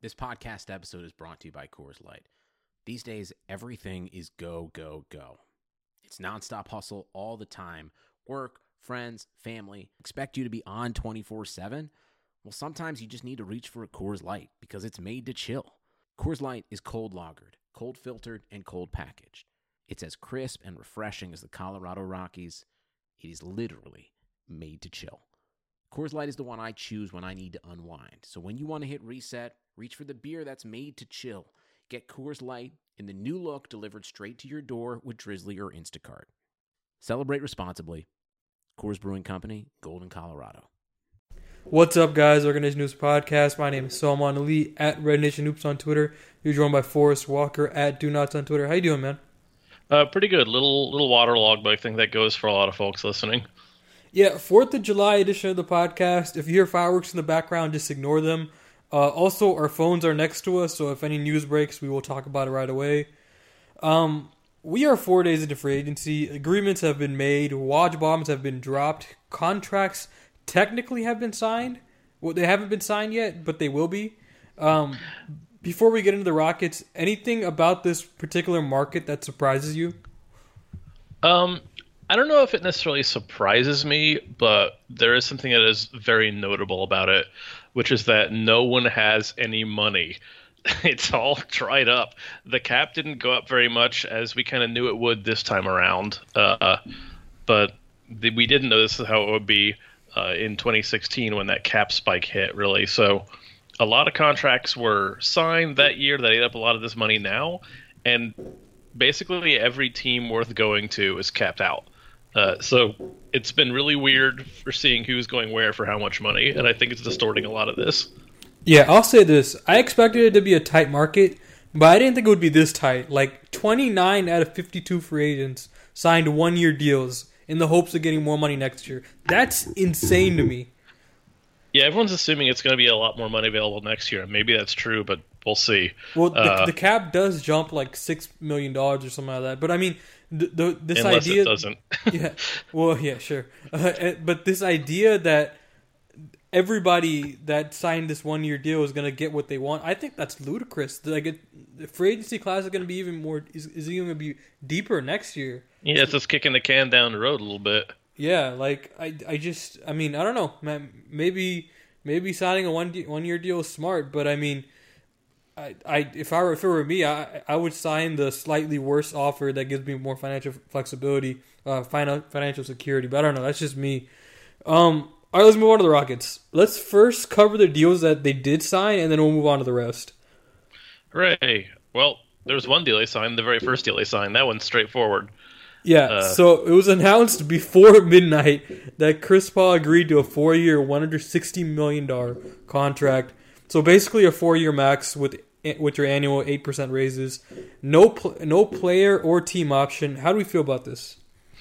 This podcast episode is brought to you by Coors Light. These days, everything is go, go, go. It's nonstop hustle all the time. Work, friends, family expect you to be on 24/7. Well, sometimes you just need to reach for a Coors Light because it's made to chill. Coors Light is cold lagered, cold filtered, and cold packaged. It's as crisp and refreshing as the Colorado Rockies. It is literally made to chill. Coors Light is the one I choose when I need to unwind. So when you want to hit reset, reach for the beer that's made to chill. Get Coors Light in the new look delivered straight to your door with Drizzly or Instacart. Celebrate responsibly. Coors Brewing Company, Golden, Colorado. What's up, guys? Organization News Podcast. My name is Salman Ali at Red Nation Hoops on Twitter. You're joined by Forrest Walker at Do Nots on Twitter. How you doing, man? Pretty good. Little waterlogged, but I think that goes for a lot of folks listening. Yeah, 4th of July edition of the podcast. If you hear fireworks in the background, just ignore them. Also, our phones are next to us, so if any news breaks, we will talk about it right away. We are 4 days into free agency. Agreements have been made. Watch bombs have been dropped. Contracts technically have been signed. Well, they haven't been signed yet, but they will be. Before we get into the Rockets, anything about this particular market that surprises you? I don't know if it necessarily surprises me, but there is something that is very notable about it, which is that no one has any money. It's all dried up. The cap didn't go up very much, as we kind of knew it would this time around. But we didn't know this is how it would be in 2016 when that cap spike hit, really. So a lot of contracts were signed that year that ate up a lot of this money now, and basically every team worth going to is capped out. So it's been really weird for seeing who's going where for how much money, and I think it's distorting a lot of this. Yeah, I'll say this. I expected it to be a tight market, but I didn't think it would be this tight. Like, 29 out of 52 free agents signed one-year deals in the hopes of getting more money next year. That's insane to me. Yeah, everyone's assuming it's going to be a lot more money available next year. Maybe that's true, but we'll see. Well, the cap does jump like $6 million or something like that. But, I mean, this Unless idea... it doesn't. Yeah, well, yeah, sure. But this idea that everybody that signed this one-year deal is going to get what they want, I think that's ludicrous. Like, the free agency class is going to be even more... is even going to be deeper next year. Yeah, it's just kicking the can down the road a little bit. Yeah, like, I mean, I don't know, man. Maybe signing a one-year deal is smart, but I mean... If it were me, I would sign the slightly worse offer that gives me more financial flexibility, financial security. But I don't know. That's just me. All right, let's move on to the Rockets. Let's first cover the deals that they did sign, and then we'll move on to the rest. Hooray! Well, there was one deal they signed, the very first deal they signed. That one's straightforward. Yeah, so it was announced before midnight that Chris Paul agreed to a 4-year, $160 million contract. So basically a 4-year max with your annual 8% raises. No player or team option. How do we feel about this?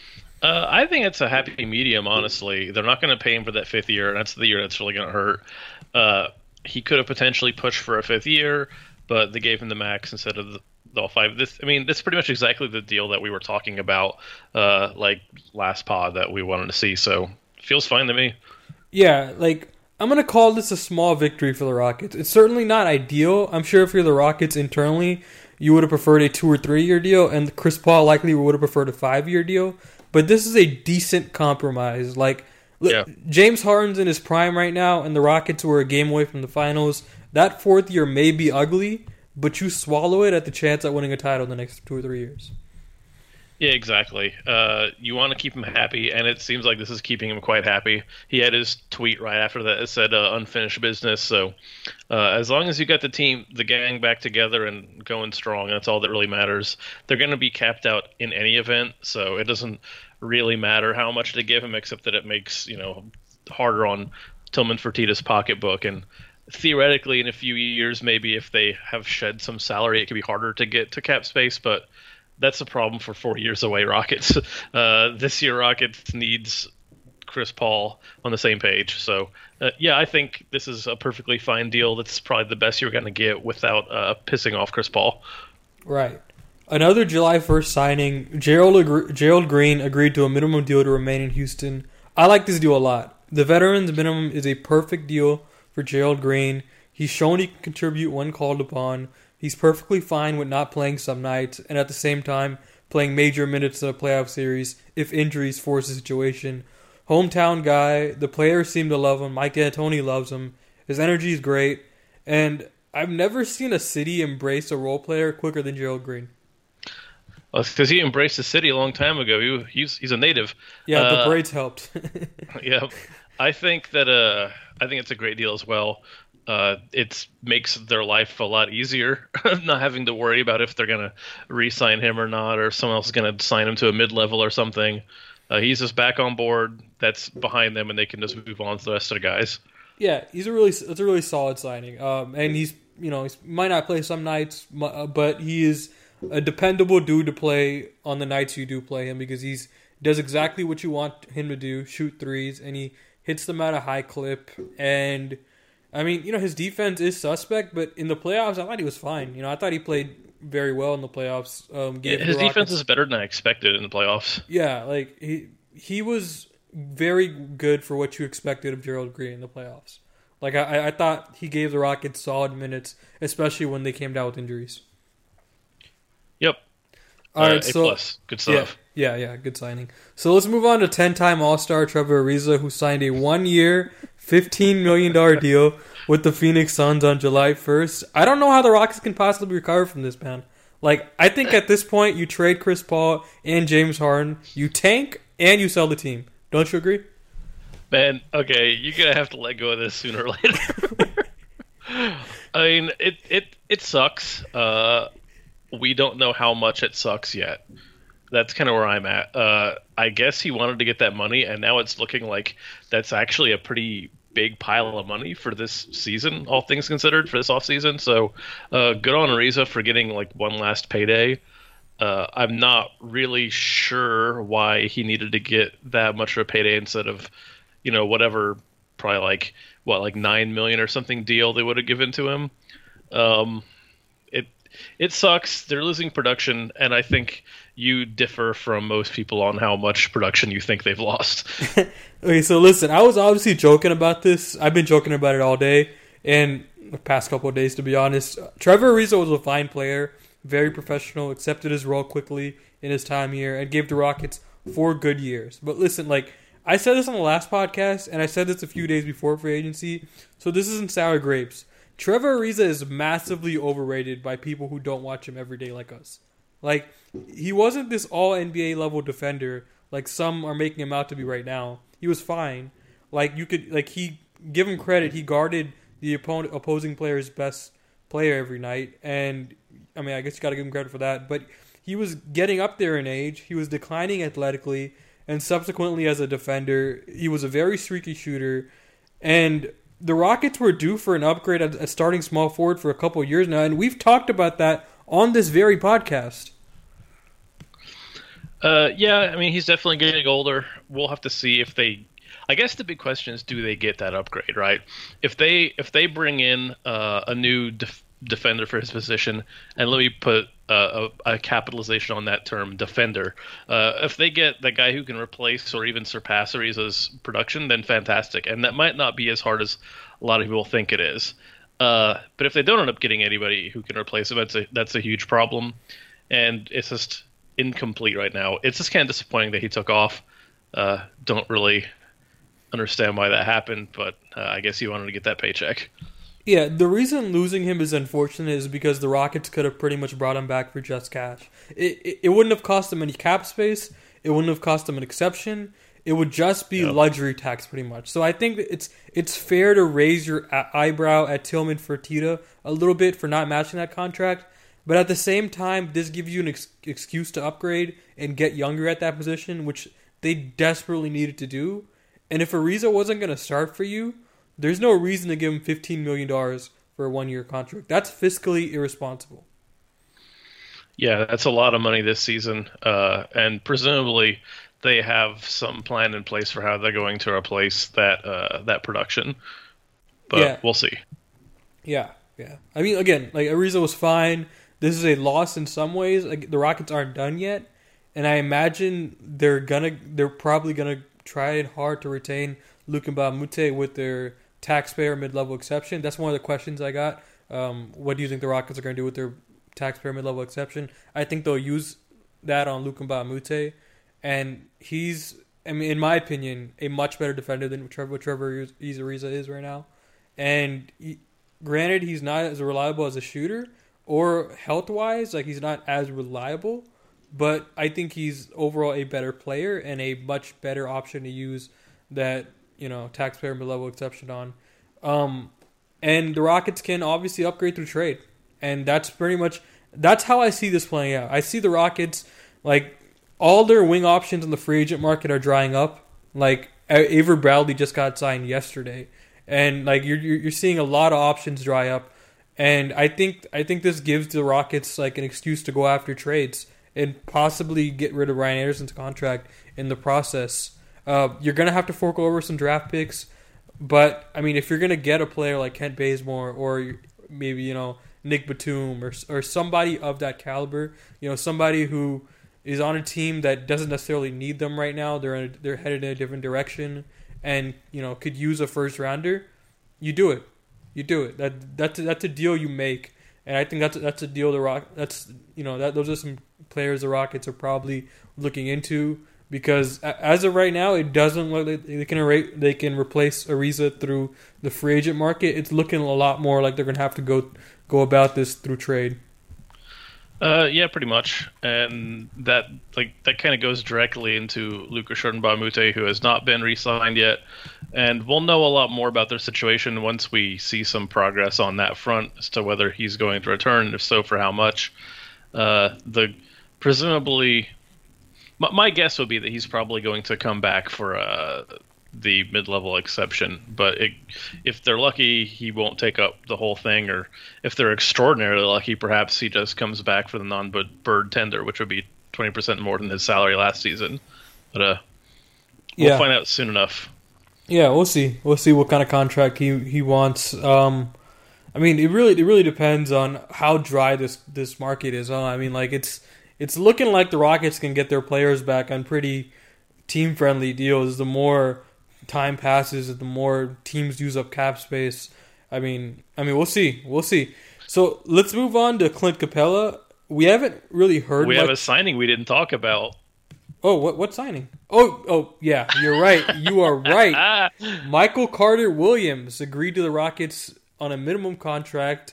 I think it's a happy medium, honestly. They're not going to pay him for that 5th year, and that's the year that's really going to hurt. He could have potentially pushed for a 5th year, but they gave him the max instead of the all 5. This is pretty much exactly the deal that we were talking about, like last pod that we wanted to see. So feels fine to me. Yeah, like, I'm going to call this a small victory for the Rockets. It's certainly not ideal. I'm sure if you're the Rockets internally, you would have preferred a 2 or 3 year deal, and Chris Paul likely would have preferred a 5-year deal. But this is a decent compromise. Like, look, yeah. James Harden's in his prime right now, and the Rockets were a game away from the finals. That 4th year may be ugly, but you swallow it at the chance at winning a title in the next 2 or 3 years. Yeah, exactly. You want to keep him happy, and it seems like this is keeping him quite happy. He had his tweet right after that that said unfinished business. So as long as you got the gang back together and going strong, that's all that really matters. They're going to be capped out in any event, so it doesn't really matter how much they give him, except that it makes harder on Tillman Fertitta's pocketbook. And theoretically, in a few years, maybe if they have shed some salary, it could be harder to get to cap space, but that's a problem for 4 years away Rockets. This year Rockets needs Chris Paul on the same page. So, I think this is a perfectly fine deal. That's probably the best you're going to get without pissing off Chris Paul. Right. Another July 1st signing, Gerald Green agreed to a minimum deal to remain in Houston. I like this deal a lot. The veteran's minimum is a perfect deal for Gerald Green. He's shown he can contribute when called upon. He's perfectly fine with not playing some nights, and at the same time playing major minutes in a playoff series if injuries force a situation. Hometown guy, the players seem to love him. Mike D'Antoni loves him. His energy is great, and I've never seen a city embrace a role player quicker than Gerald Green. Well, it's because he embraced the city a long time ago. He's a native. Yeah, the braids helped. Yeah, I think it's a great deal as well. It makes their life a lot easier, not having to worry about if they're going to re-sign him or not, or if someone else is going to sign him to a mid-level or something. He's just back on board. That's behind them, and they can just move on to the rest of the guys. Yeah, it's a really solid signing. And he might not play some nights, but he is a dependable dude to play on the nights you do play him, because he does exactly what you want him to do, shoot threes, and he hits them at a high clip. And I mean, his defense is suspect, but in the playoffs, I thought he was fine. I thought he played very well in the playoffs. His defense is better than I expected in the playoffs. Yeah, like he was very good for what you expected of Gerald Green in the playoffs. Like I thought he gave the Rockets solid minutes, especially when they came down with injuries. Yep. All right, A+. Good stuff. Yeah, good signing. So let's move on to 10-time All-Star Trevor Ariza, who signed a 1-year, $15 million deal with the Phoenix Suns on July 1st. I don't know how the Rockets can possibly recover from this, man. Like, I think at this point, you trade Chris Paul and James Harden, you tank, and you sell the team. Don't you agree? Man, okay, you're going to have to let go of this sooner or later. I mean, it sucks. We don't know how much it sucks yet. That's kind of where I'm at. I guess he wanted to get that money, and now it's looking like that's actually a pretty big pile of money for this season, all things considered, for this offseason. So good on Ariza for getting like one last payday. I'm not really sure why he needed to get that much of a payday instead of, whatever, probably like $9 million or something deal they would have given to him. It sucks. They're losing production, and I think you differ from most people on how much production you think they've lost. Okay, so listen, I was obviously joking about this. I've been joking about it all day, and the past couple of days, to be honest. Trevor Ariza was a fine player, very professional, accepted his role quickly in his time here, and gave the Rockets 4 good years. But listen, like, I said this on the last podcast, and I said this a few days before free agency, so this isn't sour grapes. Trevor Ariza is massively overrated by people who don't watch him every day like us. Like, he wasn't this all-NBA level defender like some are making him out to be right now. He was fine. He give him credit. He guarded the opposing player's best player every night, and I mean, I guess you got to give him credit for that. But he was getting up there in age. He was declining athletically, and subsequently as a defender, he was a very streaky shooter. And the Rockets were due for an upgrade at starting small forward for a couple of years now, and we've talked about that on this very podcast. Yeah, I mean, he's definitely getting older. We'll have to see if they... I guess the big question is, do they get that upgrade, right? If they bring in a new defender for his position, and let me put a capitalization on that term, defender. If they get the guy who can replace or even surpass Ariza's production, then fantastic. And that might not be as hard as a lot of people think it is. But if they don't end up getting anybody who can replace him, that's a huge problem. And it's just incomplete right now. It's just kind of disappointing that he took off. Don't really understand why that happened, but I guess he wanted to get that paycheck. Yeah, the reason losing him is unfortunate is because the Rockets could have pretty much brought him back for just cash. It wouldn't have cost them any cap space. It wouldn't have cost them an exception. It would just be luxury tax pretty much. So I think that it's fair to raise your eyebrow at Tillman Fertitta a little bit for not matching that contract. But at the same time, this gives you an excuse to upgrade and get younger at that position, which they desperately needed to do. And if Ariza wasn't going to start for you, there's no reason to give him $15 million for a 1-year contract. That's fiscally irresponsible. Yeah, that's a lot of money this season. And presumably they have some plan in place for how they're going to replace that production. But we'll see. Yeah. I mean, again, like Ariza was fine. This is a loss in some ways. Like, the Rockets aren't done yet. And I imagine they're probably gonna try it hard to retain Luka Mbamute with their taxpayer mid-level exception. That's one of the questions I got. What do you think the Rockets are going to do with their taxpayer mid-level exception? I think they'll use that on Luka Mbamute, and he's, I mean, in my opinion, a much better defender than Trevor Ariza is right now. And granted, he's not as reliable as a shooter, or health-wise, like he's not as reliable, but I think he's overall a better player and a much better option to use that, taxpayer mid-level exception on. And the Rockets can obviously upgrade through trade. And that's how I see this playing out. I see the Rockets, like, all their wing options in the free agent market are drying up. Like, Avery Bradley just got signed yesterday. And, like, you're seeing a lot of options dry up. And I think this gives the Rockets, like, an excuse to go after trades and possibly get rid of Ryan Anderson's contract in the process. You're going to have to fork over some draft picks. But, I mean, if you're going to get a player like Kent Bazemore or maybe, Nick Batum or somebody of that caliber, somebody who is on a team that doesn't necessarily need them right now, they're headed in a different direction and, could use a first rounder, you do it. You do it. That's a deal you make. And I think that's a deal those are some players the Rockets are probably looking into. Because as of right now, it doesn't look like they can replace Ariza through the free agent market. It's looking a lot more like they're going to have to go about this through trade. Yeah, pretty much, and that kind of goes directly into Luka Mbamute, who has not been re-signed yet, and we'll know a lot more about their situation once we see some progress on that front as to whether he's going to return, and if so, for how much. Presumably. My guess would be that he's probably going to come back for the mid-level exception, but if they're lucky, he won't take up the whole thing, or if they're extraordinarily lucky, perhaps he just comes back for the non-bird tender, which would be 20% more than his salary last season. But we'll find out soon enough. Yeah, we'll see. We'll see what kind of contract he wants. I mean, it really depends on how dry this market is. I mean, like it's looking like the Rockets can get their players back on pretty team-friendly deals. The more time passes, the more teams use up cap space. I mean, we'll see. We'll see. So let's move on to Clint Capella. We haven't really heard. We have a signing we didn't talk about. Oh, what signing? Oh, yeah, you're right. You are right. Michael Carter Williams agreed to the Rockets on a minimum contract.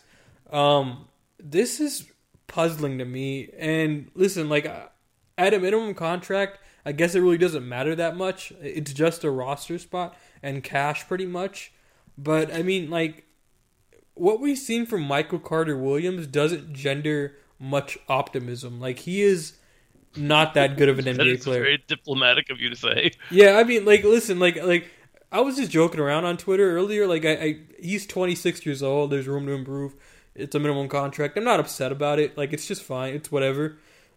This is puzzling to me. And listen, like, at a minimum contract, I guess it really doesn't matter that much. It's just a roster spot and cash pretty much. But I mean, like, what we've seen from Michael Carter Williams doesn't gender much optimism. Like, he is not that good of an NBA player. Very diplomatic of you to say. Yeah, I mean, like, listen, like I was just joking around on Twitter earlier. Like, he's 26 years old. There's room to improve. It's a minimum contract. I'm not upset about it. Like, it's just fine. It's whatever.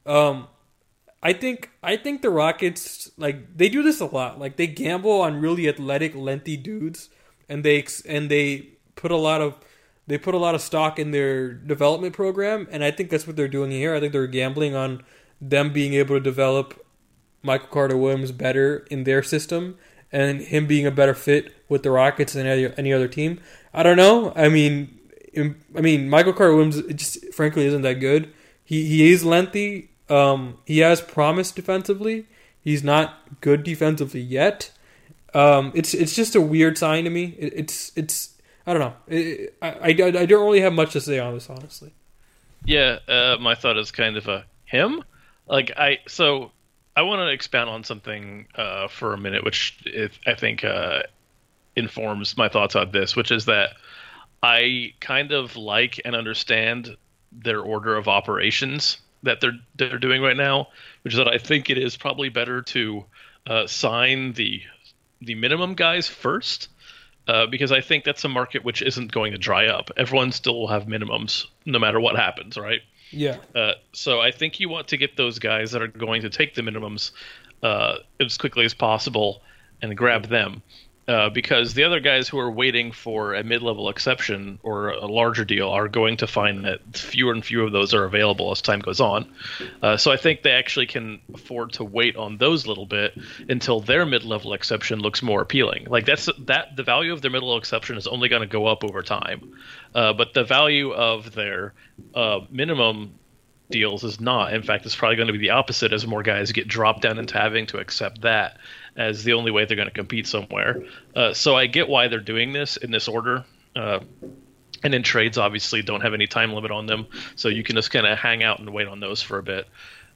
I think the Rockets, like, they do this a lot. Like, they gamble on really athletic, lengthy dudes, and they put a lot of stock in their development program. And I think that's what they're doing here. I think they're gambling on them being able to develop Michael Carter Williams better in their system, and him being a better fit with the Rockets than any other team. I don't know. I mean, Michael Carter Williams just frankly isn't that good. He is lengthy. He has promise defensively. He's not good defensively yet. It's just a weird sign to me. It's I don't know. I don't really have much to say on this, honestly. Yeah, my thought is kind of him. Like, I want to expound on something for a minute, which I think informs my thoughts on this, which is that I kind of like and understand their order of operations that they're doing right now, which is that I think it is probably better to sign the minimum guys first, because I think that's a market which isn't going to dry up. Everyone still will have minimums no matter what happens, right? Yeah. So I think you want to get those guys that are going to take the minimums as quickly as possible and grab them. because the other guys who are waiting for a mid-level exception or a larger deal are going to find that fewer and fewer of those are available as time goes on. So I think they actually can afford to wait on those a little bit until their mid-level exception looks more appealing. Like the value of their mid-level exception is only going to go up over time, but the value of their minimum deals is not. In fact, it's probably going to be the opposite as more guys get dropped down into having to accept that as the only way they're going to compete somewhere. So I get why they're doing this in this order. And then trades obviously don't have any time limit on them, so you can just kind of hang out and wait on those for a bit.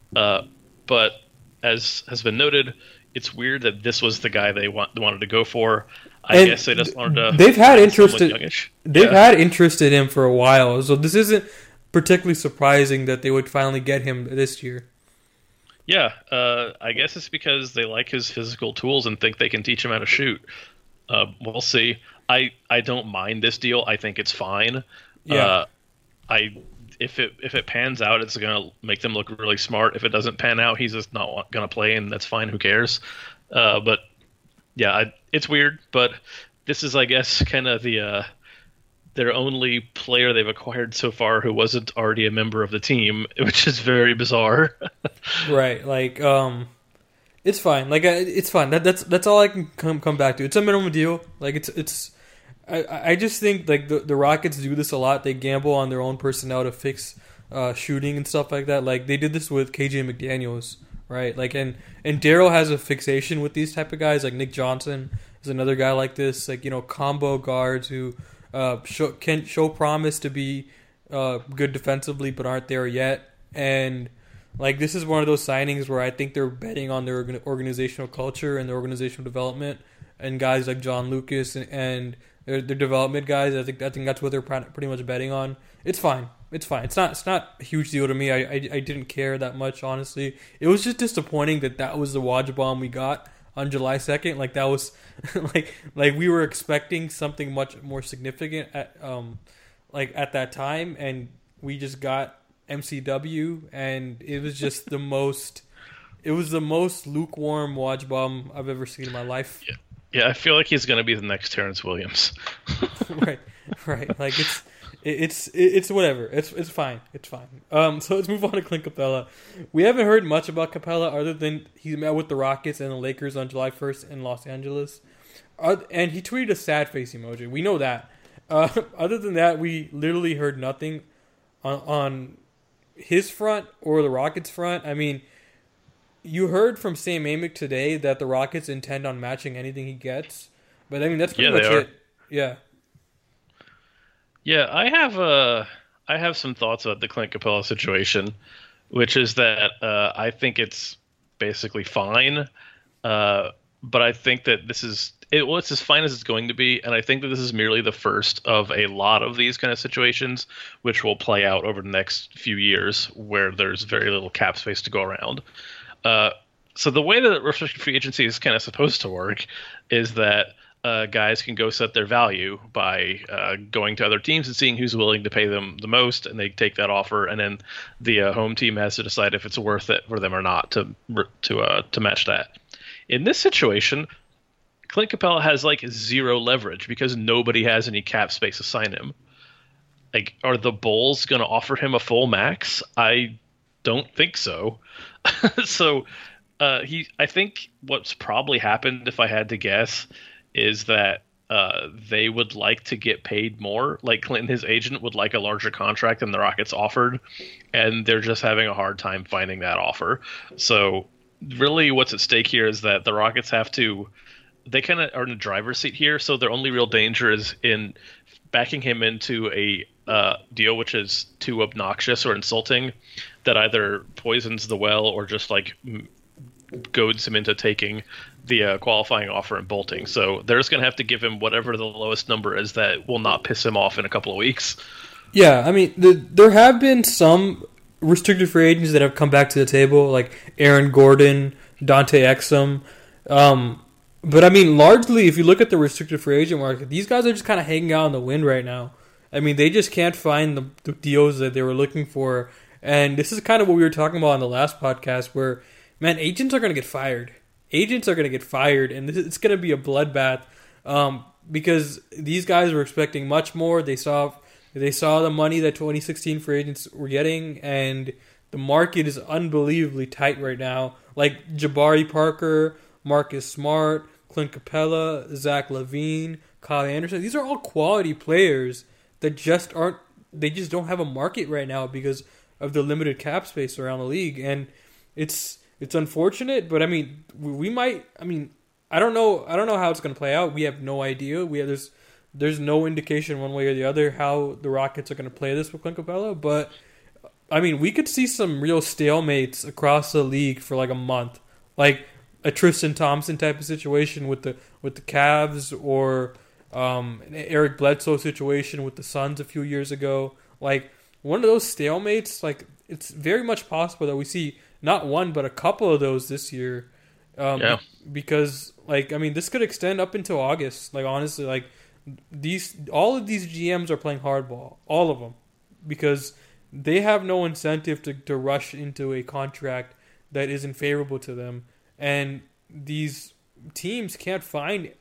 But as has been noted, it's weird that this was the guy they wanted to go for. I guess they just wanted to. They've had interest. Had interest in him for a while, so this isn't particularly surprising that they would finally get him this year. Yeah, I guess it's because they like his physical tools and think they can teach him how to shoot. We'll see. I don't mind this deal. I think it's fine. Yeah. If it pans out, it's gonna make them look really smart. If it doesn't pan out, he's just not gonna play, and that's fine. Who cares? But yeah, it's weird. But this is, I guess, kind of their only player they've acquired so far who wasn't already a member of the team, which is very bizarre. Right, like it's fine. Like it's fine. That's all I can come back to. It's a minimum deal. Like it's. I just think like the Rockets do this a lot. They gamble on their own personnel to fix shooting and stuff like that. Like they did this with KJ McDaniels, right? Like and Daryl has a fixation with these type of guys. Like Nick Johnson is another guy like this. Like combo guards who can show promise to be good defensively but aren't there yet. And like this is one of those signings where I think they're betting on their organizational culture and their organizational development, and guys like John Lucas and their development guys. I think that's what they're pretty much betting on. It's fine. It's fine. It's not a huge deal to me. I didn't care that much, honestly. It was just disappointing that was the Woj bomb we got on July 2nd. Like that was like we were expecting something much more significant at that time, and we just got MCW, and it was just the most lukewarm Woj bomb I've ever seen in my life. Yeah, I feel like he's going to be the next Terrence Williams. Right. Like it's whatever. It's fine. It's fine. So let's move on to Clint Capella. We haven't heard much about Capella other than he met with the Rockets and the Lakers on July 1st in Los Angeles, and he tweeted a sad face emoji. We know that. Other than that, we literally heard nothing on his front or the Rockets' front. I mean, you heard from Sam Amick today that the Rockets intend on matching anything he gets, but I mean that's pretty much it. Yeah. Yeah, I have some thoughts about the Clint Capella situation, which is that I think it's basically fine, but I think that it's as fine as it's going to be, and I think that this is merely the first of a lot of these kind of situations, which will play out over the next few years, where there's very little cap space to go around. So the way that restricted free agency is kind of supposed to work is that guys can go set their value by going to other teams and seeing who's willing to pay them the most, and they take that offer, and then the home team has to decide if it's worth it for them or not to match that. In this situation, Clint Capella has like zero leverage because nobody has any cap space to sign him. Like, are the Bulls going to offer him a full max? I don't think so. So I think what's probably happened, if I had to guess, is that they would like to get paid more. Like Clinton, his agent, would like a larger contract than the Rockets offered, and they're just having a hard time finding that offer. So really what's at stake here is that the Rockets they kind of are in the driver's seat here, so their only real danger is in backing him into a deal which is too obnoxious or insulting that either poisons the well or just like goads him into taking the qualifying offer and bolting. So they're just going to have to give him whatever the lowest number is that will not piss him off in a couple of weeks. Yeah, I mean, there have been some restricted free agents that have come back to the table, like Aaron Gordon, Dante Exum. But I mean, largely, if you look at the restricted free agent market, these guys are just kind of hanging out in the wind right now. I mean, they just can't find the deals that they were looking for. And this is kind of what we were talking about on the last podcast where, man, agents are going to get fired. Agents are going to get fired, and it's going to be a bloodbath because these guys were expecting much more. They saw the money that 2016 free agents were getting, and the market is unbelievably tight right now. Like Jabari Parker, Marcus Smart, Clint Capella, Zach LaVine, Kyle Anderson. These are all quality players that just aren't. They just don't have a market right now because of the limited cap space around the league, and it's unfortunate. But I mean, we might. I mean, I don't know how it's going to play out. We have no idea. There's no indication one way or the other how the Rockets are going to play this with Clint Capella. But I mean, we could see some real stalemates across the league for like a month, like a Tristan Thompson type of situation with the Cavs, or an Eric Bledsoe situation with the Suns a few years ago. Like one of those stalemates. Like it's very much possible that we see not one but a couple of those this year. Because like I mean, this could extend up until August. Like honestly, like all of these GMs are playing hardball, all of them, because they have no incentive to rush into a contract that isn't favorable to them. And these teams can't find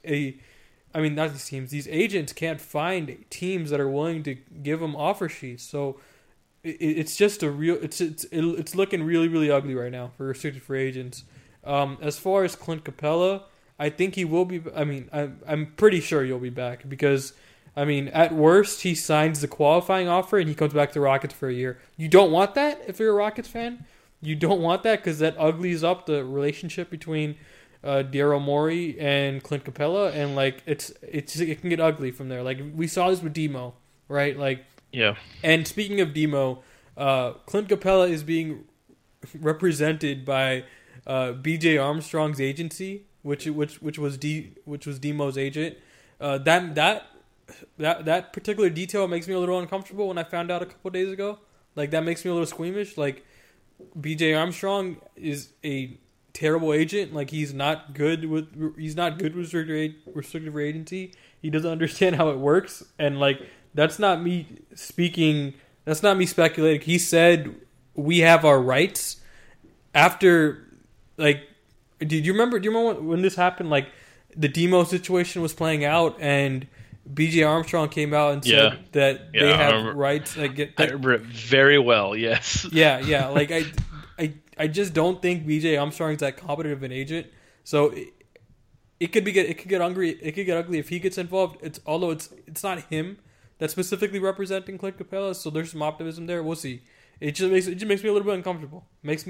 these agents can't find teams that are willing to give them offer sheets. So it's just it's looking really, really ugly right now for restricted free agents. As far as Clint Capella, I think he will be. I mean, I'm pretty sure he'll be back because, I mean, at worst, he signs the qualifying offer and he comes back to the Rockets for a year. You don't want that if you're a Rockets fan. You don't want that because that uglies up the relationship between Daryl Morey and Clint Capella, and like it can get ugly from there. Like we saw this with Demo, right? Like yeah. And speaking of Demo, Clint Capella is being represented by B.J. Armstrong's agency, which was Demo's agent. That particular detail makes me a little uncomfortable when I found out a couple of days ago. Like that makes me a little squeamish. Like B.J. Armstrong is a terrible agent. Like he's not good with restricted free agency. He doesn't understand how it works, and like that's not me speaking. That's not me speculating. He said we have our rights after. Like, do you remember when this happened? Like, the Demo situation was playing out, and B.J. Armstrong came out and said that they have rights. I remember it very well. Yes. Yeah. Like, I just don't think B.J. Armstrong is that competent of an agent. So it could get ugly. It could get ugly if he gets involved. Although it's not him that's specifically representing Clint Capella. So there's some optimism there. We'll see. It just makes me a little bit uncomfortable.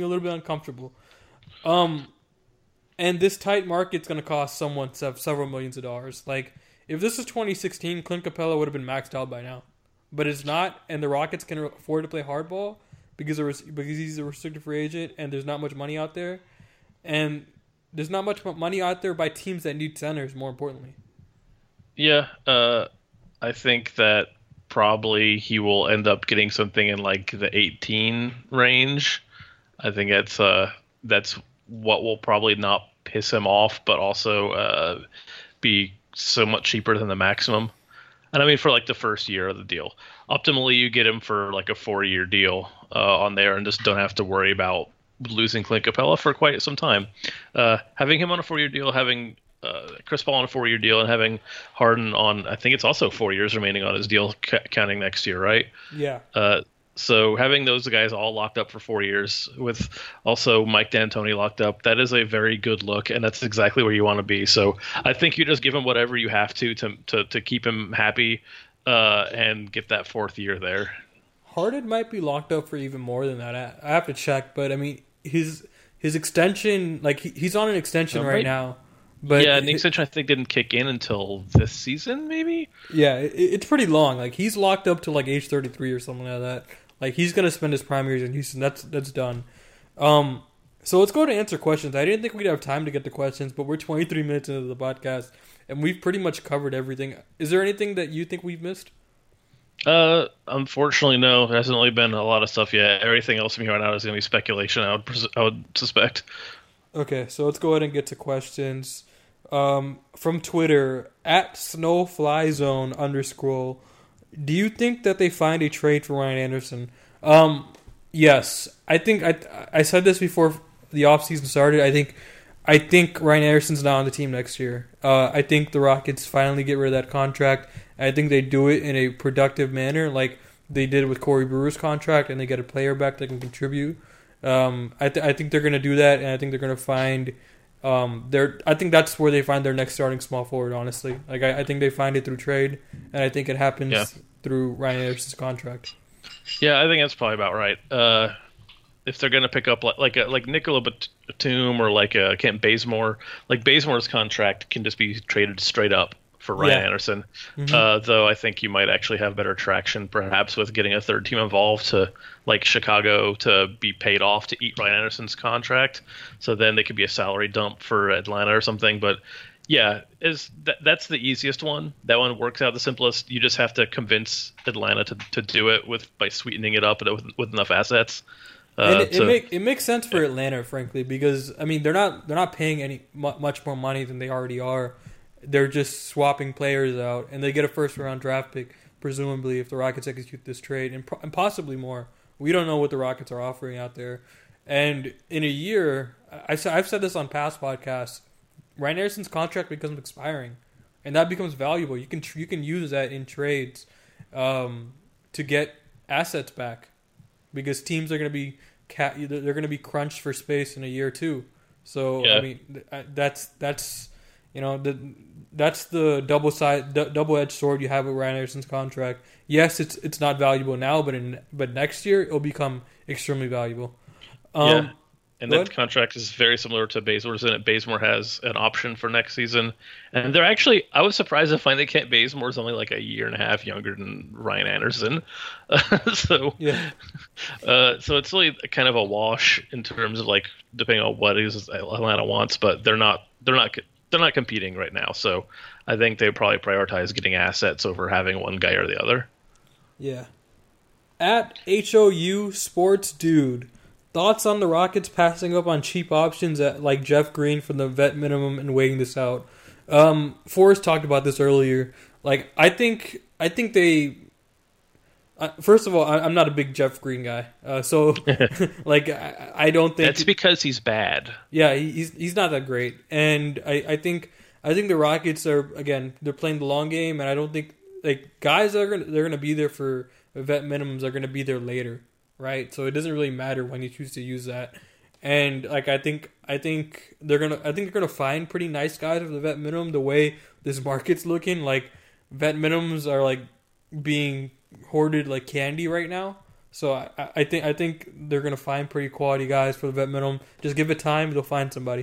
And this tight market's going to cost someone several millions of dollars. Like, if this is 2016, Clint Capella would have been maxed out by now. But it's not, and the Rockets can afford to play hardball because he's a restricted free agent, and there's not much money out there. And there's not much money out there by teams that need centers, more importantly. Yeah, I think that probably he will end up getting something in, like, the 18 range. I think that's what will probably not piss him off, but also be so much cheaper than the maximum. And I mean, for like the first year of the deal. Optimally, you get him for like a 4-year deal on there and just don't have to worry about losing Clint Capella for quite some time. Having him on a 4-year deal, having Chris Paul on a 4-year deal, and having Harden on, I think it's also 4 years remaining on his deal, counting next year, right? Yeah. So having those guys all locked up for 4 years, with also Mike D'Antoni locked up, that is a very good look, and that's exactly where you want to be. So I think you just give him whatever you have to keep him happy and get that 4th year there. Harden might be locked up for even more than that. I have to check, but I mean his extension, like he's on an extension right now. But yeah, and the extension I think didn't kick in until this season, maybe. Yeah, it's pretty long. Like he's locked up to like age 33 or something like that. Like he's gonna spend his prime years in Houston. That's done. So let's go to answer questions. I didn't think we'd have time to get to questions, but we're 23 minutes into the podcast and we've pretty much covered everything. Is there anything that you think we've missed? Unfortunately, no. There hasn't really been a lot of stuff yet. Everything else from here on out is going to be speculation, I would suspect. Okay, so let's go ahead and get to questions. From Twitter, @snowflyzone_. Do you think that they find a trade for Ryan Anderson? Yes. I think I said this before the offseason started. I I think Ryan Anderson's not on the team next year. I think the Rockets finally get rid of that contract. I think they do it in a productive manner, like they did with Corey Brewer's contract, and they get a player back that can contribute. I think they're going to do that, and I think they're going to find I think that's where they find their next starting small forward. Honestly, like I think they find it through trade, and I think it happens through Ryan Anderson's contract. Yeah, I think that's probably about right. If they're going to pick up like Nicola Batum or like Kent Bazemore, like Bazemore's contract can just be traded straight up for Ryan Anderson. Though I think you might actually have better traction perhaps with getting a third team involved to like Chicago to be paid off to eat Ryan Anderson's contract. So then they could be a salary dump for Atlanta or something. But yeah, that's the easiest one. That one works out the simplest. You just have to convince Atlanta to do it by sweetening it up with enough assets. And it makes sense for Atlanta, frankly, because I mean they're not paying much more money than they already are. They're just swapping players out, and they get a first-round draft pick, presumably, if the Rockets execute this trade, and possibly more. We don't know what the Rockets are offering out there. And in a year, I've said this on past podcasts, Ryan Anderson's contract becomes expiring, and that becomes valuable. You can use that in trades to get assets back, because teams are going to be they're going to be crunched for space in a year too. So I mean, that's you know, that's the double-edged sword you have with Ryan Anderson's contract. Yes, it's not valuable now, but next year it'll become extremely valuable. And that contract is very similar to Bazemore's in it. Bazemore has an option for next season, and they're actually. I was surprised to find that Kent Bazemore is only like a year and a half younger than Ryan Anderson. So it's really kind of a wash in terms of like depending on what is Atlanta wants, but they're not competing right now, so I think they probably prioritize getting assets over having one guy or the other. Yeah. At HOU Sports Dude, thoughts on the Rockets passing up on cheap options at like Jeff Green for the vet minimum and waiting this out? Forrest talked about this earlier. Like I think they. First of all, I'm not a big Jeff Green guy, so like I don't think that's because he's bad. Yeah, he's not that great, and I think the Rockets are they're playing the long game, and I don't think like guys that they're gonna be there for vet minimums are gonna be there later, right? So it doesn't really matter when you choose to use that, and like I think they're gonna find pretty nice guys with the vet minimum. The way this market's looking, like vet minimums are like being hoarded like candy right now. So I think they're gonna find pretty quality guys for the vet minimum. Just give it time, they'll find somebody.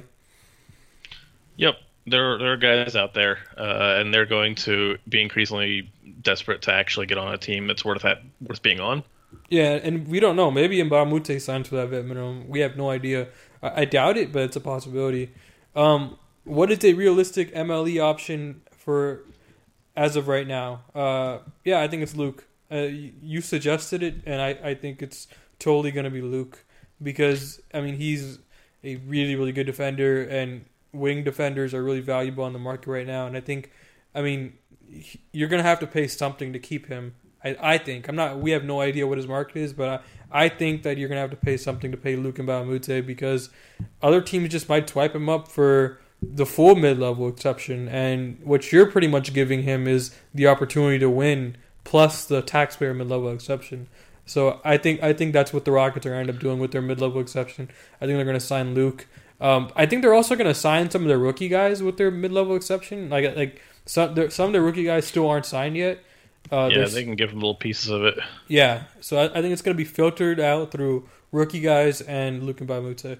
Yep, there are guys out there, and they're going to be increasingly desperate to actually get on a team that's worth being on. Yeah, and we don't know. Maybe Mbamute signs for that vet minimum. We have no idea. I doubt it, but it's a possibility. What is a realistic MLE option for as of right now? I think it's Luke. You suggested it, and I think it's totally going to be Luke, because I mean he's a really, really good defender, and wing defenders are really valuable on the market right now. And I think, I mean, you're going to have to pay something to keep him. I think we have no idea what his market is, but I think that you're going to have to pay something to pay Luke Mbamute, because other teams just might swipe him up for the full mid-level exception, and what you're pretty much giving him is the opportunity to win plus the taxpayer mid-level exception. So I think that's what the Rockets are going to end up doing with their mid-level exception. I think they're going to sign Luke. I think they're also going to sign some of their rookie guys with their mid-level exception. Like some of their rookie guys still aren't signed yet. They can give them little pieces of it. Yeah, so I think it's going to be filtered out through rookie guys and Luke Mbamute.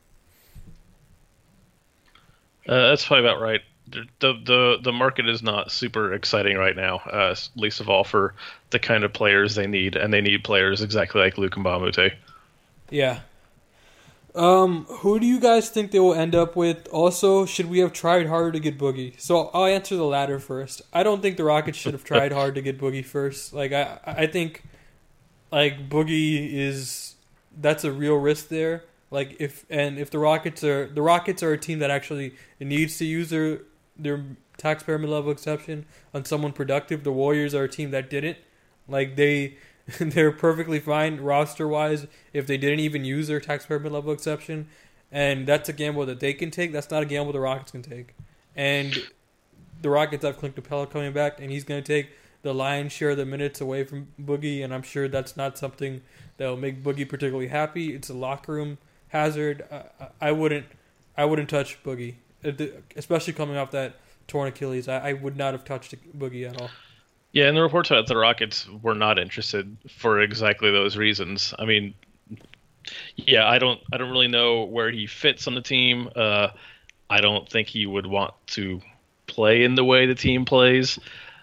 That's probably about right. The market is not super exciting right now, least of all for the kind of players they need, and they need players exactly like Luke Mbamute. Yeah. Who do you guys think they will end up with? Also, should we have tried harder to get Boogie? So I'll answer the latter first. I don't think the Rockets should have tried hard to get Boogie first. Like I think like Boogie that's a real risk there. Like if the Rockets are a team that actually needs to use their taxpayer mid-level exception on someone productive. The Warriors are a team that didn't. Like they're perfectly fine roster-wise if they didn't even use their taxpayer mid-level exception. and that's a gamble that they can take. That's not a gamble the Rockets can take. And the Rockets have Clint Capella coming back, and he's going to take the lion's share of the minutes away from Boogie, and I'm sure that's not something that will make Boogie particularly happy. It's a locker room hazard. I wouldn't touch Boogie, especially coming off that torn Achilles. I would not have touched Boogie at all. Yeah, and the reports about the Rockets were not interested for exactly those reasons. I mean, yeah, I don't really know where he fits on the team. I don't think he would want to play in the way the team plays.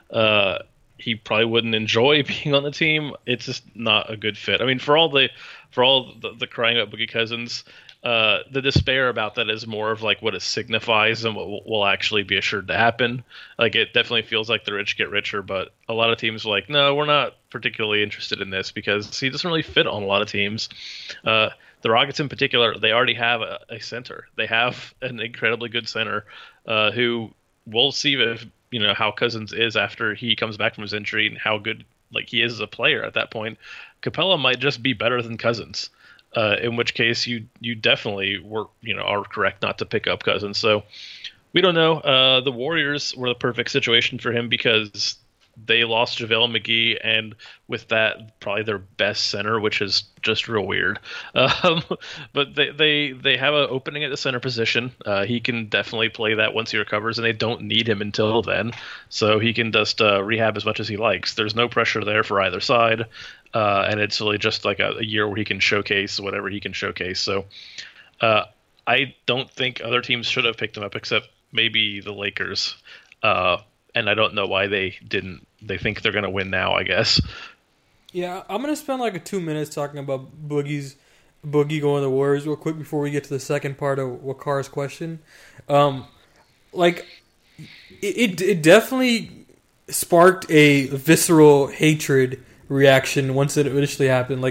He probably wouldn't enjoy being on the team. It's just not a good fit. I mean, for all the crying about Boogie Cousins, the despair about that is more of like what it signifies and what will actually be assured to happen. Like, it definitely feels like the rich get richer, but a lot of teams are like, no, we're not particularly interested in this because he doesn't really fit on a lot of teams. The Rockets in particular, they already have a center. They have an incredibly good center who we'll see if how Cousins is after he comes back from his injury and how good he is as a player at that point. Capella might just be better than Cousins. In which case you definitely are correct not to pick up Cousins. So we don't know. The Warriors were the perfect situation for him because they lost JaVale McGee, and with that, probably their best center, which is just real weird. But they have an opening at the center position. He can definitely play that once he recovers, and they don't need him until then. So he can just rehab as much as he likes. There's no pressure there for either side. And it's really just like a year where he can showcase whatever he can showcase. So I don't think other teams should have picked him up except maybe the Lakers. And I don't know why they didn't. They think they're going to win now, I guess. Yeah, I'm going to spend 2 minutes talking about Boogie going to the Warriors real quick before we get to the second part of Wakar's question. It definitely sparked a visceral hatred reaction once it initially happened.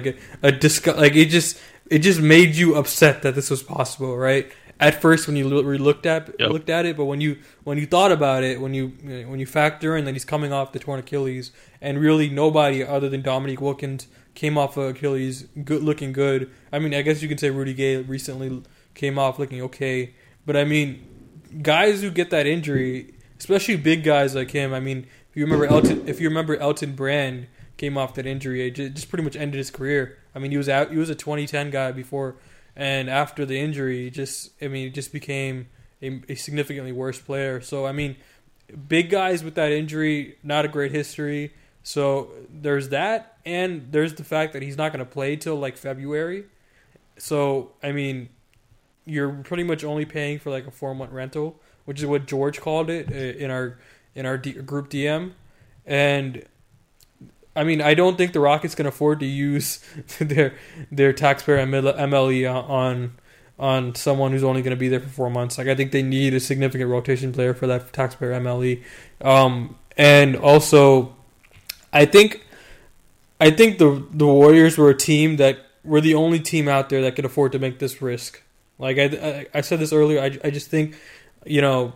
It just made you upset that this was possible, right? At first, when you looked at it, but when you thought about it, when you factor in that he's coming off the torn Achilles, and really nobody other than Dominique Wilkins came off of Achilles looking good. I mean, I guess you can say Rudy Gay recently came off looking okay, but I mean, guys who get that injury, especially big guys like him. I mean, if you remember Elton Brand came off that injury, it just pretty much ended his career. I mean, he was a 2010 guy before. And after the injury, it just became a significantly worse player. So, I mean, big guys with that injury, not a great history. So, there's that. And there's the fact that he's not going to play till February. So, I mean, you're pretty much only paying for a 4-month rental, which is what George called it in our group DM. And I mean, I don't think the Rockets can afford to use their taxpayer MLE on someone who's only going to be there for 4 months. I think they need a significant rotation player for that taxpayer MLE. And also, I think the Warriors were a team that were the only team out there that could afford to make this risk. I said this earlier. I just think, the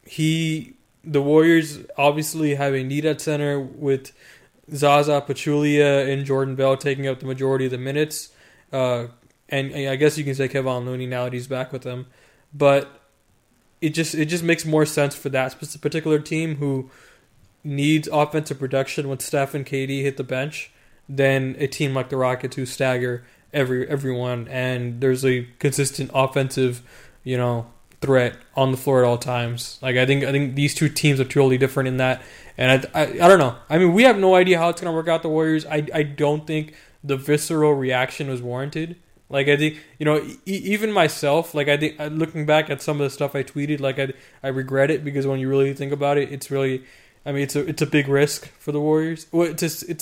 Warriors obviously have a need at center with Zaza Pachulia and Jordan Bell taking up the majority of the minutes. And I guess you can say Kevon Looney now that he's back with them. But it just makes more sense for that particular team who needs offensive production when Steph and KD hit the bench than a team like the Rockets who stagger everyone and there's a consistent offensive, threat on the floor at all times. I think these two teams are totally different in that. And I don't know. I mean, we have no idea how it's going to work out the Warriors. I don't think the visceral reaction was warranted. I think, even myself, I think looking back at some of the stuff I tweeted, I regret it because when you really think about it, it's really, I mean, it's a big risk for the Warriors. Well,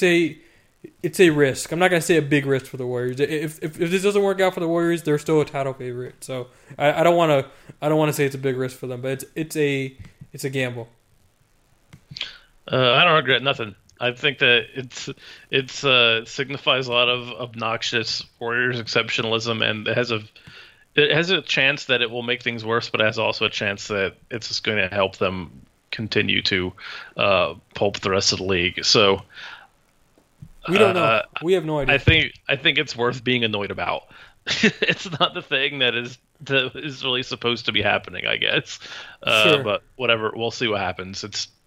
it's a risk. I'm not going to say a big risk for the Warriors. If this doesn't work out for the Warriors, they're still a title favorite. So I don't want to say it's a big risk for them, but it's a gamble. I don't regret nothing. I think that it signifies a lot of obnoxious Warriors exceptionalism, and it has a chance that it will make things worse, but it has also a chance that it's just going to help them continue to pulp the rest of the league. So We don't know. We have no idea. I think it's worth being annoyed about. It's not the thing that is really supposed to be happening, I guess. Sure. But whatever, we'll see what happens.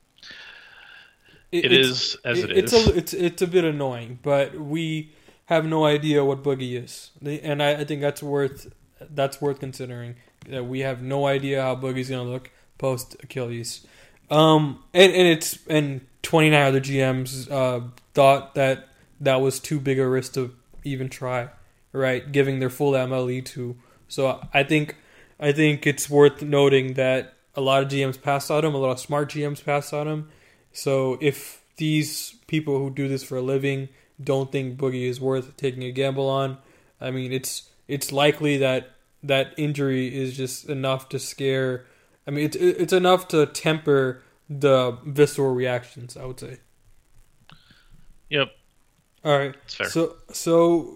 It is as it is. It's a bit annoying, but we have no idea what Boogie is, and I think that's worth considering. That we have no idea how Boogie's going to look post Achilles. And 29 other GMs thought that was too big a risk to even try, right? Giving their full MLE to. So I think it's worth noting that a lot of GMs passed on him, a lot of smart GMs passed on him. So if these people who do this for a living don't think Boogie is worth taking a gamble on, I mean, it's likely that injury is just enough to scare. I mean, it's enough to temper the visceral reactions, I would say. Yep. All right. That's fair. So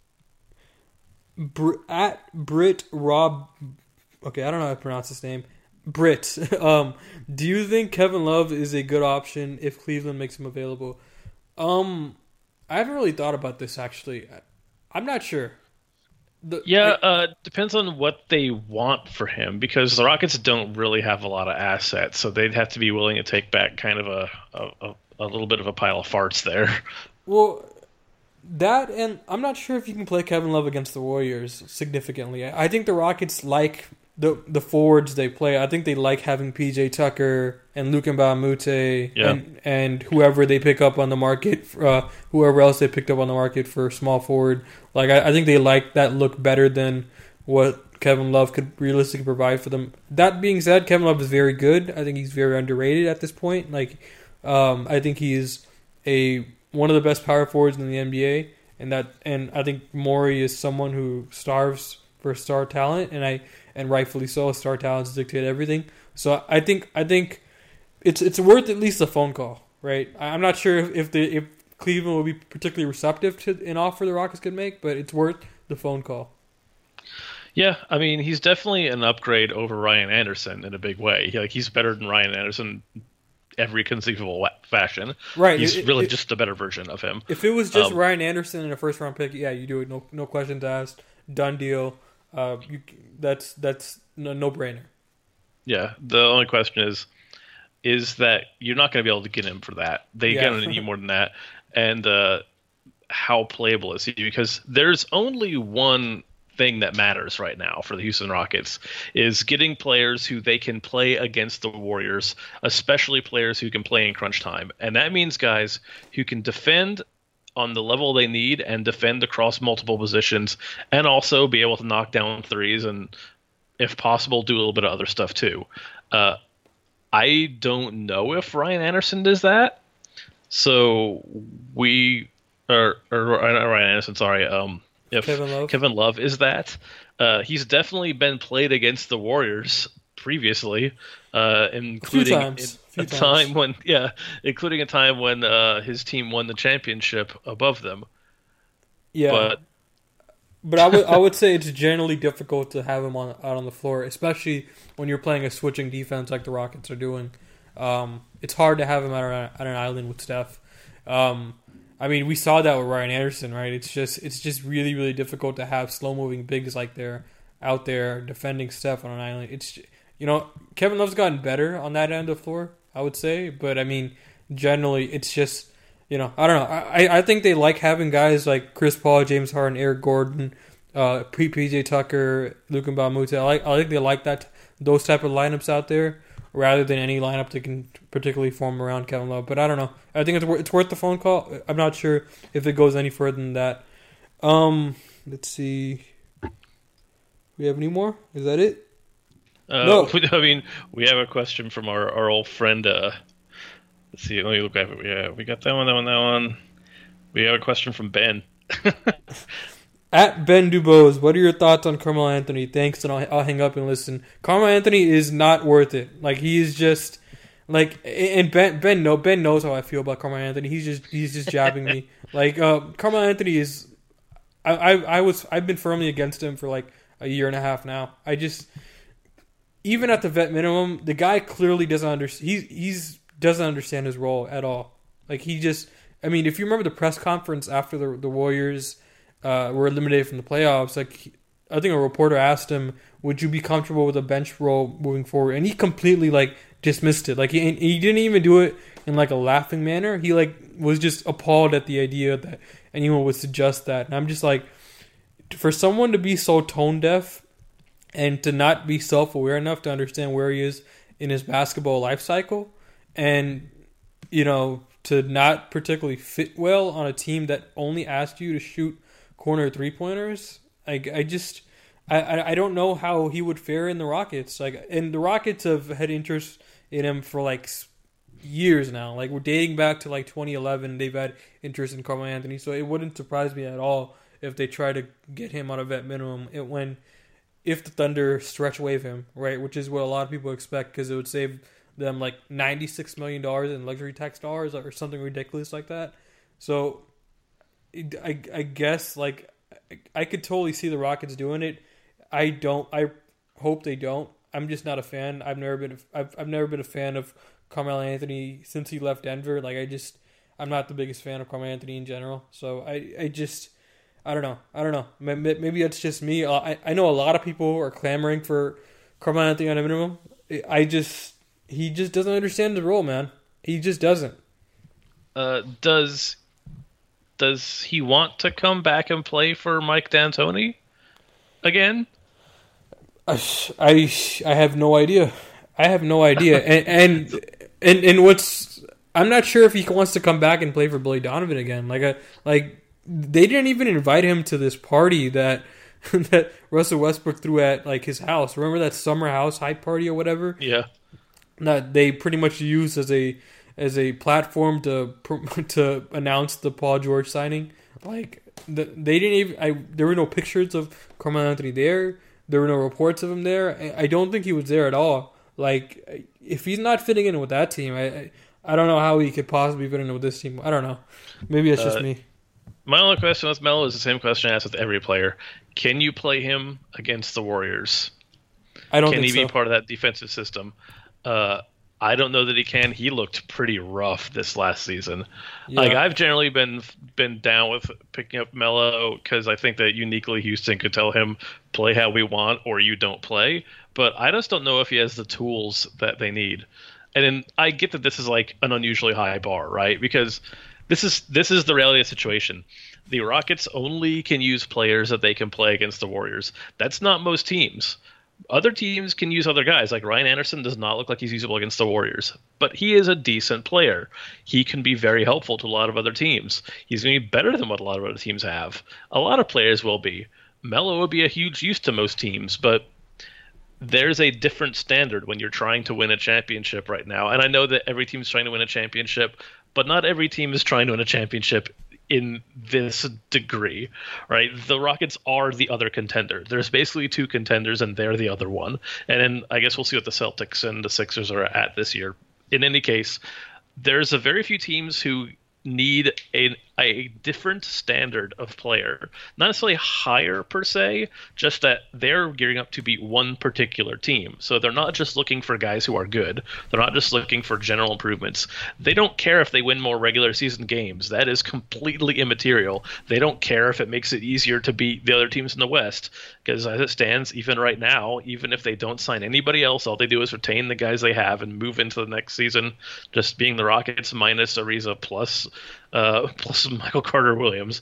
at Brit Rob, okay, I don't know how to pronounce his name. Brit, do you think Kevin Love is a good option if Cleveland makes him available? I haven't really thought about this actually. I'm not sure. Depends on what they want for him, because the Rockets don't really have a lot of assets, so they'd have to be willing to take back kind of a little bit of a pile of farts there. Well, that, and I'm not sure if you can play Kevin Love against the Warriors significantly. I think the Rockets like the forwards they play. I think they like having PJ Tucker and Luka Mbamute and whoever they pick up on the market, whoever else they picked up on the market for small forward. Like I think they like that look better than what Kevin Love could realistically provide for them. That being said, Kevin Love is very good. I think he's very underrated at this point. Like I think he's one of the best power forwards in the NBA, and I think Morey is someone who starves for star talent, and rightfully so. Star talents dictate everything. So I think it's worth at least a phone call, right? I'm not sure if Cleveland will be particularly receptive to an offer the Rockets could make, but it's worth the phone call. Yeah, I mean, he's definitely an upgrade over Ryan Anderson in a big way. He's better than Ryan Anderson every conceivable fashion. Right. He's really just a better version of him. If it was just Ryan Anderson and a first round pick, yeah, you do it. No questions asked. Done deal. That's no brainer. Yeah. The only question is that you're not going to be able to get him for that. They're going to need more than that. And how playable is he? Because there's only one thing that matters right now for the Houston Rockets is getting players who they can play against the Warriors, especially players who can play in crunch time. And that means guys who can defend on the level they need and defend across multiple positions, and also be able to knock down threes and, if possible, do a little bit of other stuff too. I don't know if Ryan Anderson does that. So Ryan Anderson, sorry. If Kevin Love is that, he's definitely been played against the Warriors previously, including a time when his team won the championship above them. Yeah, but I would say it's generally difficult to have him out on the floor, especially when you're playing a switching defense like the Rockets are doing. It's hard to have him out on an island with Steph. I mean, we saw that with Ryan Anderson, right? It's just really, really difficult to have slow-moving bigs like they're out there defending Steph on an island. It's, Kevin Love's gotten better on that end of the floor, I would say. But, I mean, generally, it's just, I don't know. I think they like having guys like Chris Paul, James Harden, Eric Gordon, PJ Tucker, Luka Mbamute. I think they like those type of lineups out there, rather than any lineup that can particularly form around Kevin Love. But I don't know. I think it's worth the phone call. I'm not sure if it goes any further than that. Let's see. We have any more? Is that it? No. I mean, we have a question from our old friend. Let's see. Let me look at it. Yeah, we got that one. We have a question from Ben. At Ben Dubose, what are your thoughts on Carmelo Anthony? Thanks, and I'll hang up and listen. Carmelo Anthony is not worth it. Like, he's just like, and Ben knows how I feel about Carmelo Anthony. He's just jabbing me. Like, Carmelo Anthony is, I've been firmly against him for like a year and a half now. Even at the vet minimum, the guy clearly doesn't understand. He doesn't understand his role at all. Like, he just, I mean, if you remember the press conference after the Warriors were eliminated from the playoffs, like I think a reporter asked him, "Would you be comfortable with a bench role moving forward?" And he completely like dismissed it. Like he didn't even do it in like a laughing manner. He like was just appalled at the idea that anyone would suggest that. And I'm just like, for someone to be so tone deaf and to not be self-aware enough to understand where he is in his basketball life cycle, and to not particularly fit well on a team that only asked you to shoot corner three-pointers, I don't know how he would fare in the Rockets. And the Rockets have had interest in him for like years now. Like, we're dating back to like 2011. They've had interest in Carmelo Anthony, so it wouldn't surprise me at all if they try to get him on a vet minimum if the Thunder stretch waive him, right? Which is what a lot of people expect, because it would save them like $96 million in luxury tax dollars or something ridiculous like that. So I guess like I could totally see the Rockets doing it. I hope they don't. I'm just not a fan. I've never been a fan of Carmelo Anthony since he left Denver. Like, I'm not the biggest fan of Carmelo Anthony in general. So I don't know. Maybe that's just me. I know a lot of people are clamoring for Carmelo Anthony on a minimum. He just doesn't understand the role, man. He just doesn't. Does he want to come back and play for Mike D'Antoni again? I have no idea. and what's, I'm not sure if he wants to come back and play for Billy Donovan again. Like they didn't even invite him to this party that that Russell Westbrook threw at like his house. Remember that summer house hype party or whatever? Yeah. That they pretty much used as a platform to announce the Paul George signing. Like they didn't even. There were no pictures of Carmelo Anthony there. There were no reports of him there. I don't think he was there at all. Like, if he's not fitting in with that team, I don't know how he could possibly fit in with this team. I don't know. Maybe it's just me. My only question with Melo is the same question I asked with every player. Can you play him against the Warriors? I don't think so. Can he be part of that defensive system? I don't know that he can. He looked pretty rough this last season. Yeah. Like, I've generally been down with picking up Melo because I think that uniquely Houston could tell him, play how we want or you don't play. But I just don't know if he has the tools that they need. And then I get that this is like an unusually high bar, right? Because this is the reality of the situation. The Rockets only can use players that they can play against the Warriors. That's not most teams. Other teams can use other guys. Like Ryan Anderson does not look like he's usable against the Warriors, but he is a decent player. He can be very helpful to a lot of other teams. He's going to be better than what a lot of other teams have. A lot of players will be. Melo would be a huge use to most teams, but there's a different standard when you're trying to win a championship right now. And I know that every team's trying to win a championship, but not every team is trying to win a championship in this degree, right? The Rockets are the other contender. There's basically two contenders, and they're the other one. And then I guess we'll see what the Celtics and the Sixers are at this year. In any case, there's a very few teams who need a different standard of player. Not necessarily higher per se, just that they're gearing up to beat one particular team. So they're not just looking for guys who are good. They're not just looking for general improvements. They don't care if they win more regular season games. That is completely immaterial. They don't care if it makes it easier to beat the other teams in the West. Because as it stands, even right now, even if they don't sign anybody else, all they do is retain the guys they have and move into the next season, just being the Rockets minus Ariza plus Michael Carter-Williams,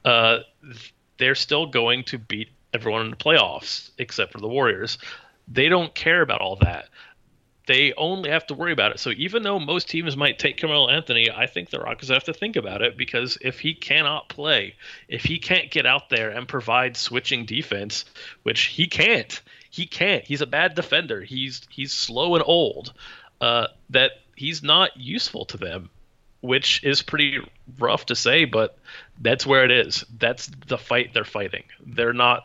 they're still going to beat everyone in the playoffs except for the Warriors. They don't care about all that. They only have to worry about it. So even though most teams might take Carmelo Anthony, I think the Rockets have to think about it, because if he cannot play, if he can't get out there and provide switching defense, which he can't. He's a bad defender. He's slow and old. That he's not useful to them, which is pretty rough to say, but that's where it is. That's the fight they're fighting. They're not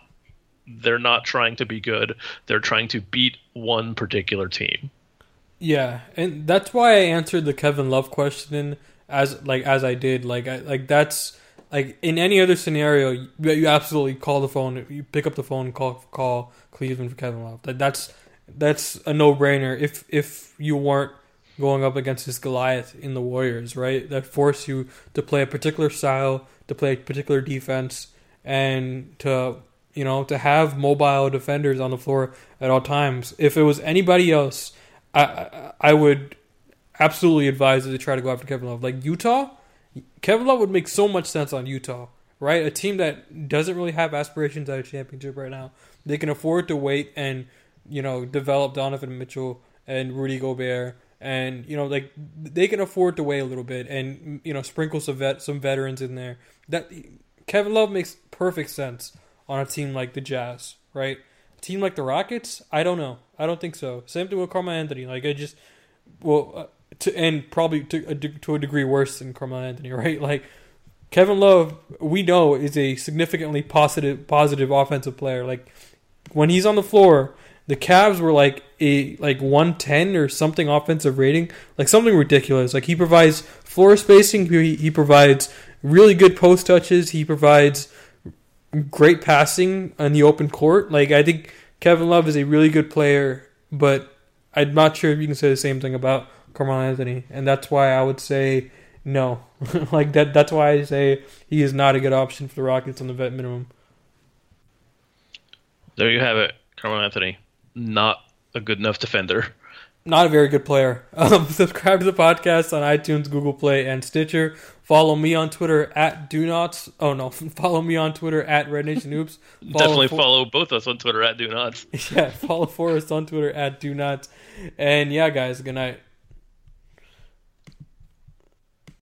trying to be good. They're trying to beat one particular team. Yeah, and that's why I answered the Kevin Love question as I did. That's like in any other scenario, you absolutely call the phone. You pick up the phone and call Cleveland for Kevin Love. That's a no-brainer if you weren't going up against this Goliath in the Warriors, right? That force you to play a particular style, to play a particular defense, and to have mobile defenders on the floor at all times. If it was anybody else, I would absolutely advise it to try to go after Kevin Love. Like Utah, Kevin Love would make so much sense on Utah, right? A team that doesn't really have aspirations at a championship right now. They can afford to wait and, develop Donovan Mitchell and Rudy Gobert. And, they can afford to wait a little bit and, sprinkle some veterans in there. That Kevin Love makes perfect sense on a team like the Jazz, right? A team like the Rockets, I don't know. I don't think so. Same thing with Carmelo Anthony. Probably to a degree worse than Carmelo Anthony, right? Like, Kevin Love, we know, is a significantly positive offensive player. Like, when he's on the floor, the Cavs were like 110 or something offensive rating, like something ridiculous. Like, he provides floor spacing, he provides really good post touches, he provides great passing on the open court. Like, I think Kevin Love is a really good player, but I'm not sure if you can say the same thing about Carmelo Anthony, and that's why I would say no. Like that's why I say he is not a good option for the Rockets on the vet minimum. There you have it, Carmelo Anthony. Not a good enough defender. Not a very good player. Subscribe to the podcast on iTunes, Google Play, and Stitcher. Follow me on Twitter at DoNots. Oh no, follow me on Twitter at RedNationHoops. Definitely follow both us on Twitter at DoNots. Yeah, follow Forrest on Twitter at DoNots. And yeah, guys, good night.